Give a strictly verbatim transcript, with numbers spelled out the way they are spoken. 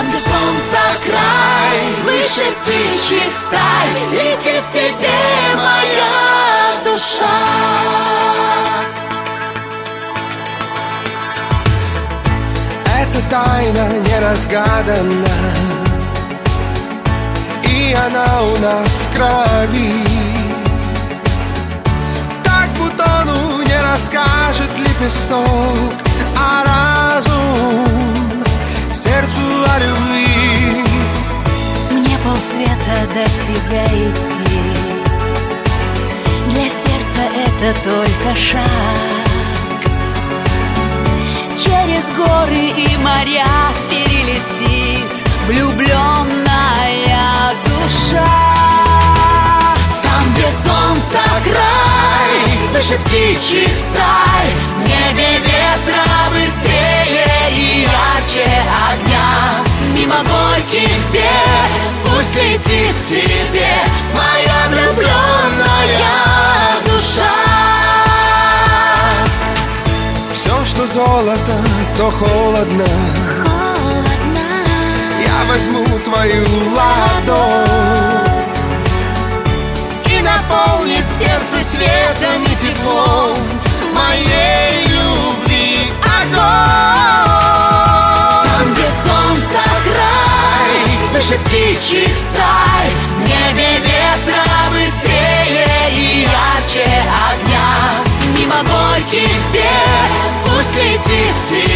Там, где солнце край, выше птичьих стай, летит к тебе моя душа. Эта тайна неразгаданна, и она у нас в крови. Так бутону не расскажет лепесток, а разум сердцу о любви. Мне полсвета до тебя идти, для сердца это только шаг. Через горы и моря перелетит влюбленная душа. Там, где солнце край, выше птичьих стай, в небе ветра быстрее и ярче огня. Мимо горьких бед пусть летит к тебе моя влюбленная душа. Все, что золото, то холодно. Холодно. Я возьму твою ладонь и наполнит сердце светом и теплом моей любви огонь. Там, где солнце край, выше птичьих стай, в небе ветра быстрее и ярче огня. Мимо горьких бед пусть летит к тебе